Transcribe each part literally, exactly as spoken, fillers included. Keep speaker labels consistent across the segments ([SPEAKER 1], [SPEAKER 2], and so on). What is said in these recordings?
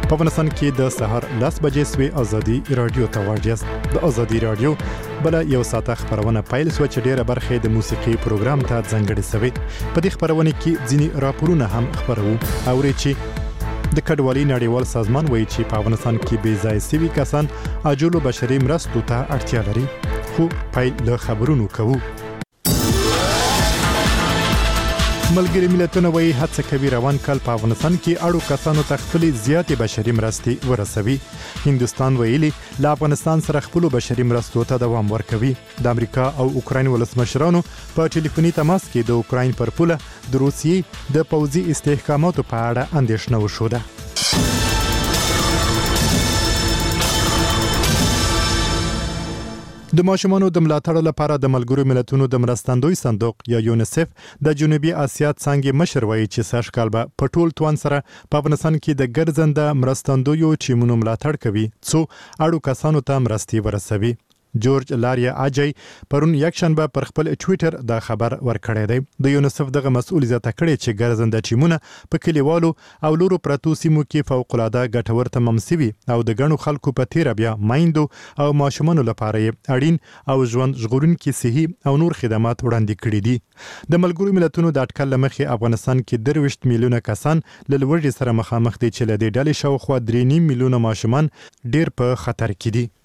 [SPEAKER 1] په افغانستان کې د سهار لس بجې سوي ازادي رادیو ته واجیاست د ازادي رادیو بل یو ساعت خبرونه پایل سو چې ډیره برخه د موسیقي پروګرام ته ځانګړې سوي په دې خبرونه کې ځینی راپورونه هم خبرو او چې د کډوالۍ نړیوال سازمان وایي چې په افغانستان کې بې ځای سوي کسان عاجلو بشري مرستو ته اړتیا لري خو پایل له خبرونو کوو ملګری ملتونه وایي هڅه کوي روان کال په افغانستان کې اړو کسانو ته خپلې زیاتې بشري مرستې ورسوي هندوستان ویلي له افغانستان سره خپلو بشري مرستو ته دوام ورکوي د امریکا او اوکراین ولسمشرانو په ټلیفوني تماس کې د اوکراین پر پوله د روسیې د پوځي استحکاماتو په اړه اندېښنه وښوده د ماشومانو د ملاتړ لپاره د ملګرو ملتونو د مرستندوی صندوق یا یونیسف د جنوبي اسیا څنګه مشر وایي چې سږ کال به په ټول توان سره په افغانستان کې د ګرځنده مرستندویو ټیمونو ملاتړ کوي څو اړو کسانو ته مرستې ورسوي جورج لاریا اجای پرون یکشنبه پر خپل ټوئیټر دا خبر ورکړی دی د یونیسف دغه مسؤل زیاته کړی چې ګرځنده ټیمونه په کلیوالو او لورو پرتو سیمو کې فوق العاده ګټور تمام سوي او د غنو خلکو په تیر بیا مایندو او ماشومانو لپاره اړین او ژوند ژغورونکي صحي او نور خدمات وړاندې کړي دي د ملګرو ملتونو د اټکل لمخې افغانستان کې درویشت میلیونه کسان له لوړې سره مخامخ دي چې له دې ډلې شاوخوا درې نیم میلیونه ماشومان ډیر په خطر کې دي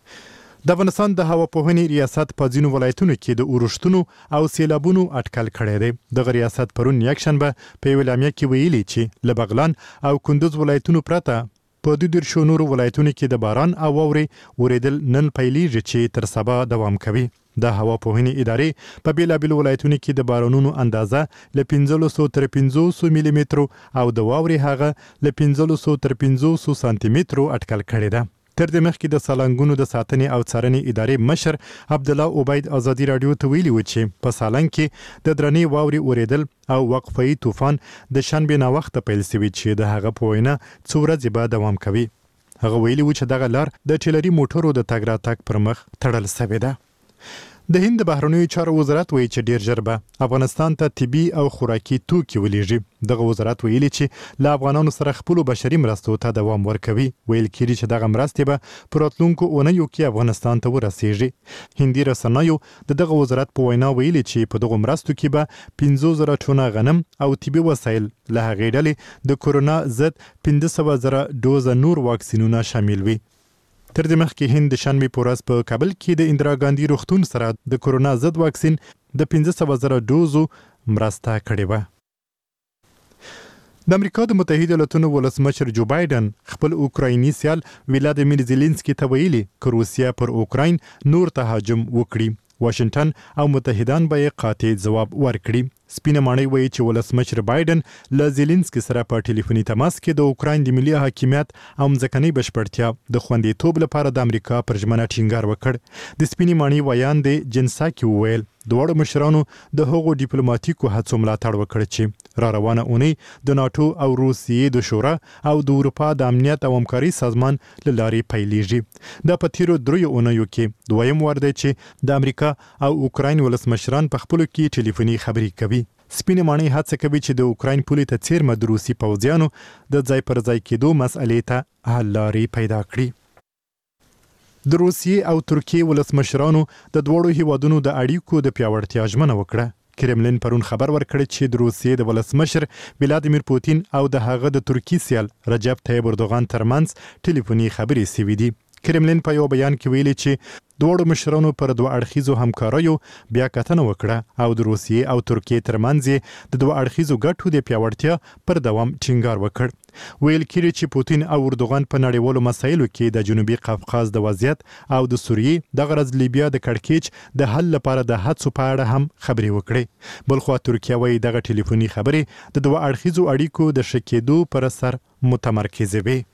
[SPEAKER 1] د افغانستان د هواپوهنې ریاست په ځینو ولایتونو کې د اورښتونو او سیلابونو اټکل کړی دی د ریاست پرون یکشنبه په یوه اعلامیه کې ویلي چې له بغلان او کندوز ولایتونو پرته په دوه دیرشو نورو ولایتونو کې د باران او واورې ورېدل نن پیلیږي چې تر سبا دوام کوي د هواپوهنې ادارې په بیلابیلو ولایتونو کې د بارانونو اندازه له پنځلسو تر پنځوسو ملي مترو او د واورې هغه له پنځلسو تر پنځوسو سانتي مترو اټکل کړی دی تر دې مخکې د سالنګونو د ساتنې او څارنې ادارې مشر عبدالله عبید ازادي رادیو ته ویلي و چې په سالنګ کې د درنې واورې اورېدل او وقفه‌ای طوفان د شنبې ناوخته پیل شوی چې د هغه په وینا څو ورځې به دوام کوي هغه ویلي و چې دغه لار د ټیلري موټرو د تګ راتګ پر مخ تړل شوې ده د هند بهرنیو چارو وزارت وایي چې ډیر ژر به افغانستان ته طبي او خوراکي توکي ولېږي دغه وزارت ویلي چې له افغانانو سره خپلو بشري مرستو ته دوام ورکوي ویل کېږي چې دغه مرستې به په راتلونکو اونیو کې افغانستان ته ورسیږي هندي رسنیو د دغه وزارت په وینا ویلي چې په دغه مرستو کې به پنځه زره ټونه غنم او طبي وسایل له هغې ډلې د کورونا ضد پنځه سوه زره ډوزه نور واکسینونه شامل وي تر دې مخکې هند د شنبې په ورځ په کابل کې د اندرا ګاندي روغتون سره د کورونا ضد واکسین د پنځه سوه زره ډوزو مرسته کړې وه د امریکا د متحده ایالاتونو ولسمشر جو بایدن خپل اوکرایني سیال ولادیمیر زيلنسکي ته ویلي چې روسیا پر اوکراین نور تهاجم وکړي واشنگټن او متحدان به قاطع جواب ورکړي سپینه ماڼۍ وایي چې ولسمشر بایدن له زيلنسکي سره په ټلیفوني تماس کې د اوکراین د ملي حاکمیت او ځمکنۍ بشپړتیا د خوندیتوب لپاره د امریکا پر ژمنه ټینګار وکړ د سپینې ماڼۍ ویان دی جنساکي وویل دواړو مشرانو د هغو ډیپلوماټیکو هڅو ملاتړ وکړ چې را روانه اونۍ د ناتو او روسیې د شورا او د اروپا د امنیت او همکارۍ سازمان له لارې پیلېږي دا په تیرو دریو اونیو کې دویم وار دی چې د امریکا او اوکراین ولسمشران په خپلو کې ټلیفوني خبرې کوي سپینه ماڼۍ هڅه کوي چې د اوکراین پولې ته څیرمه د روسي پوځیانو د ځای پر ځای کېدو مسئلې ته حل لارې پیدا کړي د روسیې او ترکیې ولسمشرانو د دواړو هیوادونو د اړیکو د پیاوړتیا ژمنه وکړه کرملین پرون خبر ورکړ چې د روسیې د ولسمشر ولادیمیر پوتین او د هغه د ترکیې سیال رجب طیب اردوغان ترمنځ ټلیفوني خبرې شوې دي کرملین په یو بیان کې ویلي چې دواړو مشرانو پر دوه اړخیزو همکاریو بیا کتنه وکړه او د روسیې او ترکیې ترمنځ د دوه اړخیزو ګټو د پیاوړتیا پر دوام ټینګار وکړ ویل کېږي چې پوتین او اردوغان په نړیوالو مسایلو کې د جنوبي قفقاز د وضعیت او د سوریې د غرض لیبیا د کړکېچ د حل لپاره د هڅو په اړه هم خبرې وکړي بلخوا ترکیه وایي دغه ټلیفوني خبرې د دوه اړخیزو اړیکو د ښه کېدو پر اثر متمرکزې وي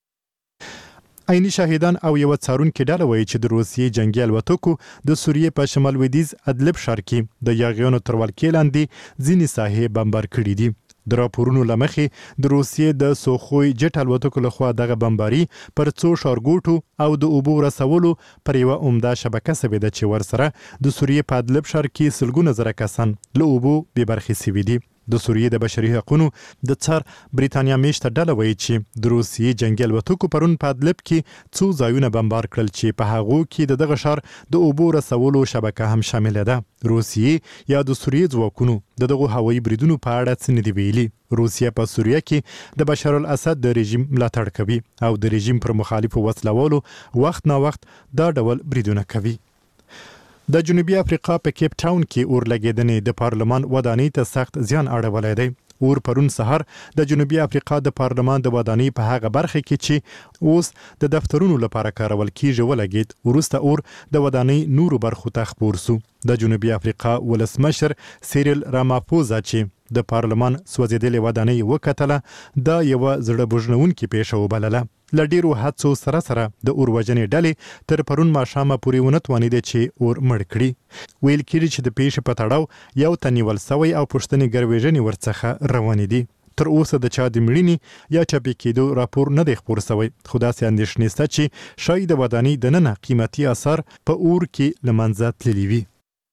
[SPEAKER 1] عیني شاهدان او یو څارونکي ډله وایي چې د روسیې جنگي الوتکو د سوریې په شمال لویدیځ ادلب ښار کې د یاغیانو تر ولکې لاندې ځینې ساحې بمبار کړي دي د راپورونو له مخې د روسیې د سوخوی جټ الوتکو لخوا دغه بمباري پر څو ښارګوټو او د اوبو رسولو پر یوه عمده شبکه سوې ده چې ورسره د سوریې په ادلب ښار کې سلګونه زره کسان له اوبو بې برخې سوي دي د سوریې د بشري حقوقو د څار بریتانیا میشته ډله وایي چې د روسیې جنگي الوتکو پرون په ادلب کې څو ځایونه بمبار کړل چې په هغو کې د دغه ښار د اوبو رسولو شبکه هم شامل ده. روسیې یا د سوریې ځواکونو د دغه هوایي بریدونو په اړه څه نه دی ویلي. روسیه په سوریه کې د بشار الاسد د رژیم ملاتړ کوي او د رژیم پر مخالفو وسلوالو وخت نا وخت دا ډول بریدونه کوي. د جنوبي افریقا په کیپ ټاون کې اور لګیدنې د پارلمان ودانۍ ته سخت زیان اړولی دی. اور پرون سهار د جنوبي افریقا د پارلمان د ودانۍ په هغه برخه کې چې اوس د دفترونو لپاره کارول کیږي ولګید. وروسته اور د ودانۍ نورو برخو ته خپور سو. د جنوبي افریقا ولسمشر سیریل راماپوزا چې د پارلمان سوځېدلې ودانۍ وکتله دا یوه زړه بوژنونکې پیښه وبلله. له ډیرو هڅو سره سره د اور وژنې ډلې تر پرون ماښامه پورې ونه توانېدې چې اور مړ کړي. ویل کېږي چې د پیښې په تړاو یو تن نیول سوی او پوښتنې ګروېږنې ورڅخه روانې دي. تر اوسه د چا د مړینې یا چاپي کېدو راپور نه دی خپور سوی، خو داسې اندېښنې شته چې ښایي د ودانۍ دننه قیمتي اثار په اور کې له منځه تللي وي.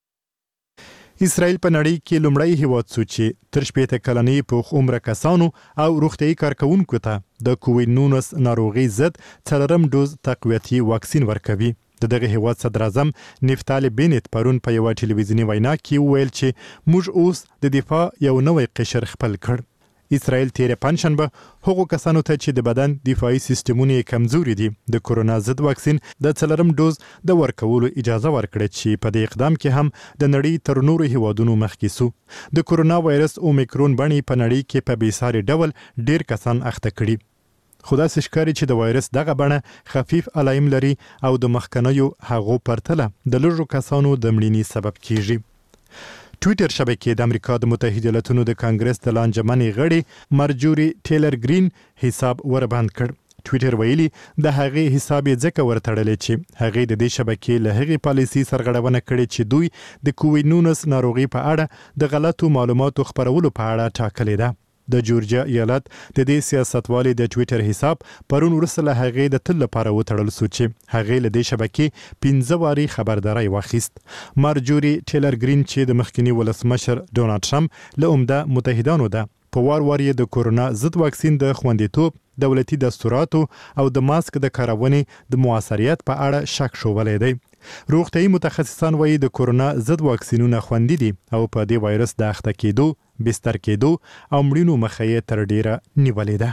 [SPEAKER 1] اسرائیل په نړۍ کې لومړی هیواد سو چې تر شپېته کلنۍ پوخ عمره کسانو او روغتیايي کارکوونکو ته د کووډ نولس ناروغۍ ضد څلورم ډوز تقویتي واکسین ورکوي. د دغه هیواد صدر اعظم نفتالي بینت پرون په یوه ټلویزیوني وینا کې وویل چې موږ اوس د دفاع یو نوی قشر خپل کړ. اسرائیل تیره پنجشنبه هغو کسانو ته چې د بدن دفاعي سیستمونه یې کمزوري دي د کورونا ضد واکسین د څلورم ډوز د ورکولو اجازه ورکړه چې په دې اقدام کې هم د نړۍ تر نورو هیوادونو مخکې سو. د کورونا وایرس اومیکرون بڼې په نړۍ کې په بېساري ډول ډیر کسان اخته کړي. خو داسې ښکاري چې د وایرس دغه بڼه خفیف علایم لري او د مخکنیو هغو پرتله د لږو کسانو د مړینې سبب کیږي. ټویټر شبکې د امریکا د متحده ایالاتونو د کانګرس د لانجمنې غړي مارجوري ټیلر گرین حساب وربند کړ. ټویټر ویلي د هغې حساب یې ځکه ورتړلی چې هغې د دې شبکې له هغې پالیسي سرغړونه کړې چې دوی د کووډ نولس ناروغي په اړه د غلطو معلوماتو خپرولو په اړه ټاکلې ده. د جورجیا ایالت د دې سیاستوالې د ټویټر حساب پرون وروسته له هغې د تل لپاره وتړل سو چې هغې له دې شبکې پنځه واري خبرداری واخیست. مارجوري ټیلر گرین چې د مخکني ولسمشر ډونالډ ټرمپ له عمده متحدانو ده په وار وار یې د کورونا ضد واکسین د خوندیتوب، دولتي دستوراتو او د ماسک د کارونې د موثریت په اړه شک شوولی دی. روغتیايي متخصصان وایي د کورونا ضد واکسینونه خوندي دي او په دې وایرس د اخته کېدو، بستر کېدو او مړینو مخه یې تر ډیره نیولې ده.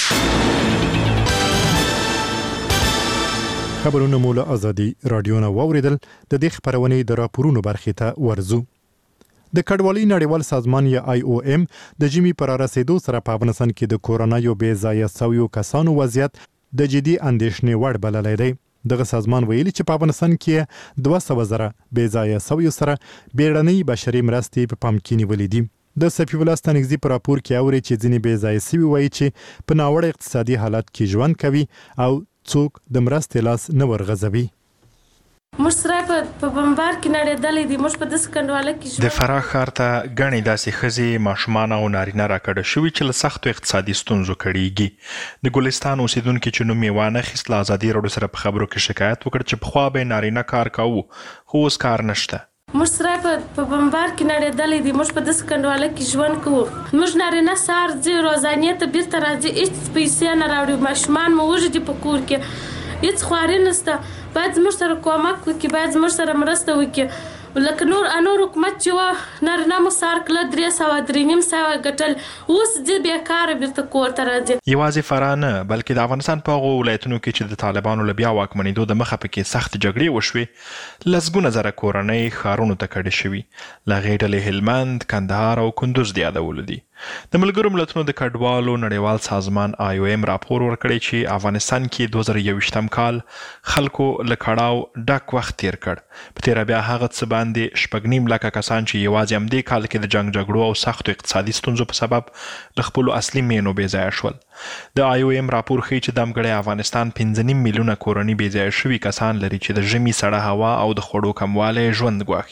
[SPEAKER 1] خبرونه مو له ازادي راډیو نه واوریدل. د دې خبرونې د راپورونو برخې ته ورځو. د کډوالۍ نړیوال سازمان یا آی او ایم د ژمي پر رسیدو سره په افغانستان کې د کورونا یو بې ځایه سویو کسانو وضعیت د جدي اندېښنې وړ بللی دی. دغه سازمان ویلي چې په افغانستان کې دوه سوه زره بې ځایه سویو سره بیړنۍ بشري مرستې په پام کې نیولې دي. د سفیع الله ستانکزي په راپور کې اوري چې ځینې بې ځایه سوي وایي چې په ناوړه اقتصادي حالت کې ژوند کوي او څوک د مرستې لاس نه ورغځوي.
[SPEAKER 2] موږ سره په بمبار کې نړېدلې دي. موږ په داسې کنډواله کې
[SPEAKER 3] د فراه ښار ته ګڼې داسې ښځې، ماشومان او نارینه راکډه شوي چې له سختو اقتصادي ستونزو کړېږي. د ګلستان اوسېدونکي چې نوم یې وانخیست له ازادي راډیو سره په خبرو کې شکایت وکړ چې پخوا به یې نارینه کار کوو خو اوس کار نشته.
[SPEAKER 2] موږ سره په بمبار کې نړېدلې دي. موږ په داسې کنډواله کې ژوند کوو. موږ نارینه سهار ځي روزانې ته بیرته راځي، هېڅ پیسې نه راوړي. ماشومان مو وږي دي په کور کې، هېڅ خواري نشته. باید زموږ سره کومک وکړي، باید زموږ سره مرسته وکړي. لکه نور انور حکومت چې وه نارینه مو سهار کله درې سوه درې نیم سوه ګټل، اوس ځي بېکاره بیرته کور ته راځي.
[SPEAKER 3] یوازې فراه نه بلکې د افغانستان په هغو ولایتونو کې چې د طالبانو له بیا واکمنېدو د مخه پکې سخت جګړې وشوې، لسګونه زره کورنۍ ښارونو ته کډې شوي. له هغې ډلې هلمند، کندهار او کندوز د یادولو دي. د ملګرو ملتونو د کډوالو نړیوال سازمان آی او ایم راپور ورکړی چې افغانستان کې دوه زره یوویشتم کال خلکو له کړاو ډک وخت تیر کړ. په تیره بیا هغه څه باندې شپږ نیم لکه کسان چې یوازې همدې کال کې د جنګ جګړو او سختو اقتصادي ستونزو په سبب له خپلو اصلي مینو بې ځایه شول. د آی او ایم راپور ښیي چې دمګړی افغانستان پنځه نیم میلیونه کورنۍ بې ځایه شوي کسان لري چې د ژمي سړه هوا او د خوړو کموالی ژوند ګواښي.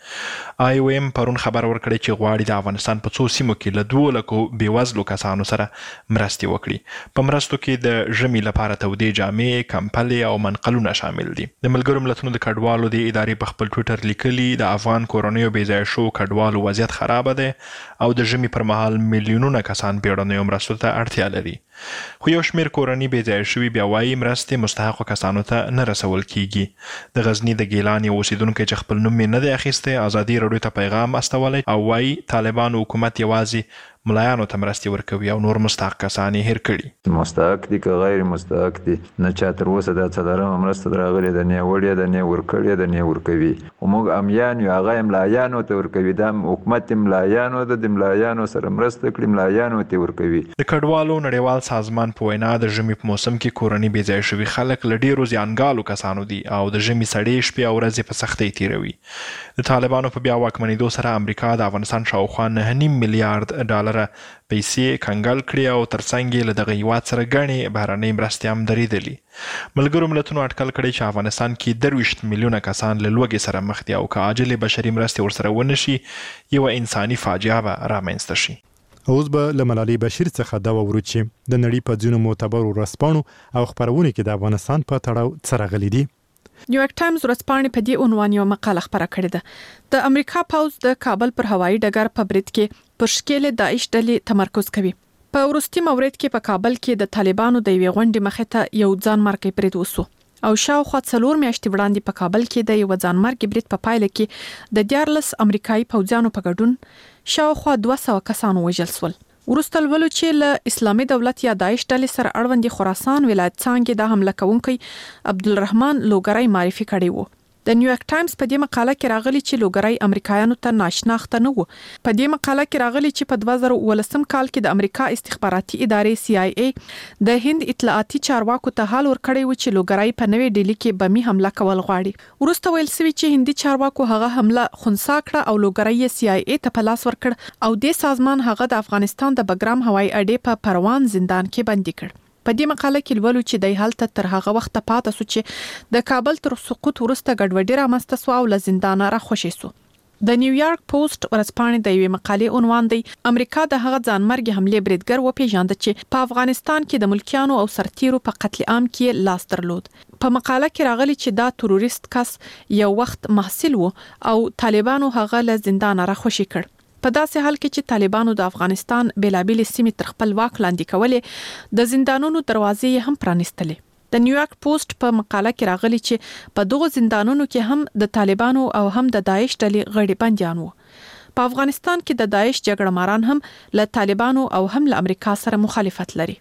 [SPEAKER 3] آی او ایم پرون خبر ورکړی چې غواړي د افغانستان په څو سیمو کې له دوه لکو بېوزلو کسانو سره مرستې وکړي. په مرستو کې د ژمي لپاره تودې جامې، کمپلې او منقلونه شامل دي. د ملګرو ملتونو د کډوالو د ادارې په خپل ټویټر لیکلي د افغان کورنیو بېځایه شوو کډوالو وضعیت خرابه دی او د ژمي پر مهال میلیونونه کسان بیړنیو مرستو ته اړتیا لري. خو یو شمېر کورنۍ بېځایه شوي بیا وایي مرستې مستحقو کسانو ته نه رسول کیږي. د غزني د ګیلان یو اوسیدونکی چې خپل نوم یې نه دی اخیستی ازادي راډیو ته پیغام استولی او وایي طالبانو حکومت یوازې ملایانو ته مرستې ورکوي او نور مستحق کسان یې هیر کړي.
[SPEAKER 4] مستحق دي که غیر مستحق دي، نه چا تر اوسه دا څلورمه مرسته راغلې ده، نه یې وړې ده، نه یې ورکړې ده، نه یې ورکوي. خو موږ امیان یو، هغه یې ملایانو ته ورکوي. دا حکومت یې ملایانو ده، د ملایانو سره مرسته کړي، ملایانو ته ورکوي.
[SPEAKER 3] د کډوالو نړیوال سازمان په وینا د ژمي په موسم کې کورنۍ بېځایه شوي خلک له ډېرو زیانګالو کسانو دي او د ژمي سړې شپې او ورځې په سختۍ تېروي. د طالبانو په بیا واکمنېدو سره امریکا د افغانستان شاوخوا نهه نیم میلیارډ ډالره پیسې کنګل کړي او ترڅنګ یې له دغه هیواد سره ګڼې بهرنۍ مرستې هم درېدلي. ملګرو ملتونو اټکل کړی چې افغانستان کې درویشت میلیونه کسان له لوږې سره مخ دي او که عاجلې بشري مرستې ورسره ونه شي یوه انساني فاجعه به رامنځته شي.
[SPEAKER 1] اوس به له ملالۍ بشیر څخه دا واورو چې د نړۍ په ځینو معتبرو ورځپاڼو او خپرونو کې د افغانستان په تړاو څه راغلي دي.
[SPEAKER 5] نیویارک ټایمز ورځپاڼې په دې عنوان یو مقاله خپره کړې ده. د امریکا پوځ د کابل پر هوایي ډګر په برید کې پر ښکېلې داعش ډلې تمرکز کوي. په وروستي مورد کې په کابل کې د طالبانو د یوې غونډې مخې ته یو ځانمرګي برید وسو او شاوخوا څلور میاشتې وړاندې په کابل کې د یو ځانمرګي برید په پایله کې د دیارلس امریکایي پوځیانو په ګډون شاوخوا دوه سوه کسان وژل شول. وروسته ولولو چې له اسلامي دولت یا داعش ډلې سره اړوند خراسان ولایت څنګه د حمله کوونکی عبدالرحمن لوګرای معرفي کړی وو. د نیویارک ټایمز په دې مقاله کې راغلي چې لوګرای امریکایانو ته ناشناخته نه وو. په دې مقاله کې راغلي چې په دوه زره ولسم کال کې د امریکا استخباراتي ادارې سی آی ای د هند اطلاعاتي چارواکو ته حال ورکړی و چې لوګرای په نوې ډیلي کې بمي حمله کول غواړي. وروسته ویل شوی چې هندي چارواکو هغه حمله خنثی کړه او لوګرای سی آی ای ته په لاس ورکړ او د سازمان هغه د افغانستان د بګرام هوایي اډې په پروان زندان کې بندي کړ. په دې مقاله کې لولو چې د حالت تر هغه وخت پاتې سو چې د کابل تر سقوط وروسته ګډوډي رامنځته سو او له زندانه راخوشي سو. د نیویارک پوسټ ورځپاڼې د یوې مقالې عنوان دی امریکا د هغه ځانمرګي حمله بریدګر وپیژاند چې په افغانستان کې د ملکیانو او سرتیرو په قتل عام کې لاس درلود. په مقاله کې راغلي چې دا تروریست کس یو وخت محصل وو او طالبانو هغه له زندانه راخوشي کړ. په داسې حال کې چې طالبانو د افغانستان بیلابېلې سیمې تر خپل واک لاندې کولې د زندانونو دروازې هم پرانیستلې. د نیویارک پوسټ په مقاله کې راغلي چې په دغه زندانونو کې هم د طالبانو او هم د داعش ډلې غړي بنديان وو. په افغانستان کې د داعش جګړه ماران هم له طالبانو او هم له امریکا سره مخالفت لري.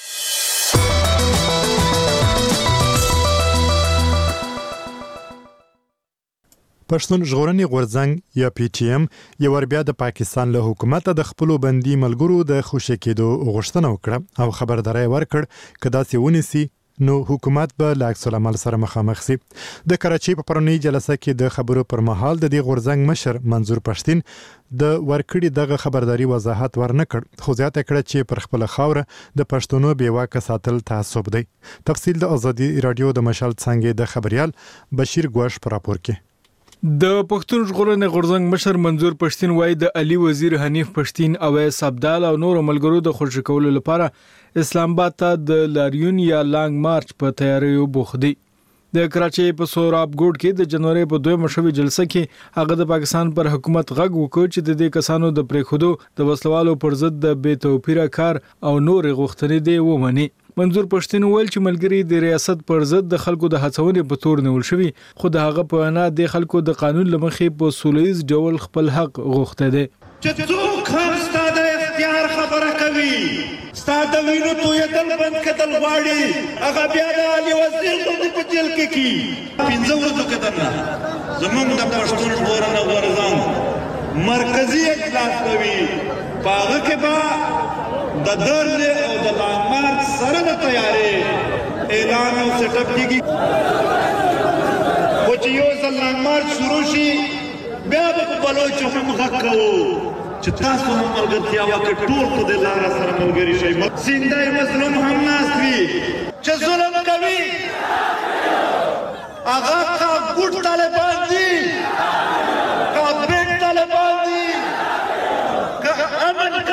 [SPEAKER 1] پښتون ژغورنې غورځنګ یا پی ټی ایم یو ور بیا د پاکستان له حکومت د خپل بندي ملګرو د خوشی کېدو غوښتنه وکړه او خبرداري ورکړ کدا سی ونیسي نو حکومت به له عکس العمل سره مخامخ شي. د کراچۍ په پرونی جلسه کې د خبرو پر مهال د دې غورځنګ مشر منظور پښتين د ورکړې دغه خبرداري وضاحت ورنکړ خو زیاته کړه چې پر خپل خاوره د پښتونو بیواکه ساتل تعصب دی. تفصیل د ازادي رادیو د مشال څنګه د خبريال بشیر ګوش پر راپور کې.
[SPEAKER 6] د پښتون ژغورنې غورځنګ مشر منظور پښتين وایي د علي وزیر حنیف پښتين او اویس عبدال او نور ملګرو د خوشی کولو لپاره اسلام آباد ته د لاریون یا لانګ مارچ په تیاریو بوخت دي. د کراچۍ په سوراب ګوډ کې د جنوري په دوه مشوي جلسه کې هغه د پاکستان پر حکومت غږ وکړ چې د دې کسانو د پریخودو د وسلوالو پر ضد د بے توپیره کار او نور غوښتنې دی ومني. منظور پښتين ویل چې ملګری د ریاست پر ضد د خلکو د هڅونې په تور نیول شوی خو د هغه په انا د خلکو د قانون لمخې په سولېز ډول خپل حق غوښته دي.
[SPEAKER 7] چې څوک هم ستاسو د اختیار خبره کوي ستاسو د وینو تویدل بند کتل غواړي هغه بیا د علي وزیر په جیل کې کی پنځه ورځې کتل زمونږ د پښتون ژغورنې غورځنګ مرکزی اجلاس کوي پاغه کې با د درل او د لامار سره د تیارې اعلان او سیټ اپ کیږي خو چې یو ځل لامار شروع شي بیا به بلوچ هم حق کوو چې تاسو هم ملګرتیا وکړئ ټول په دې لاره سره ملګري شئ. زندای مظلوم هم ناست وي چې ظلم کوي هغه کا ګوټ طالبان دي کا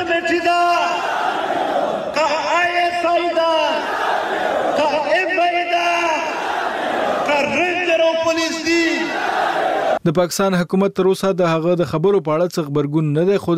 [SPEAKER 7] کمیټي ده که آی اس آی ده که ایم آی ده که رینجر او پولیس دي.
[SPEAKER 6] د پاکستان حکومت تر اوسه د هغه د خبرو په اړه څه خبرګون نه دی خو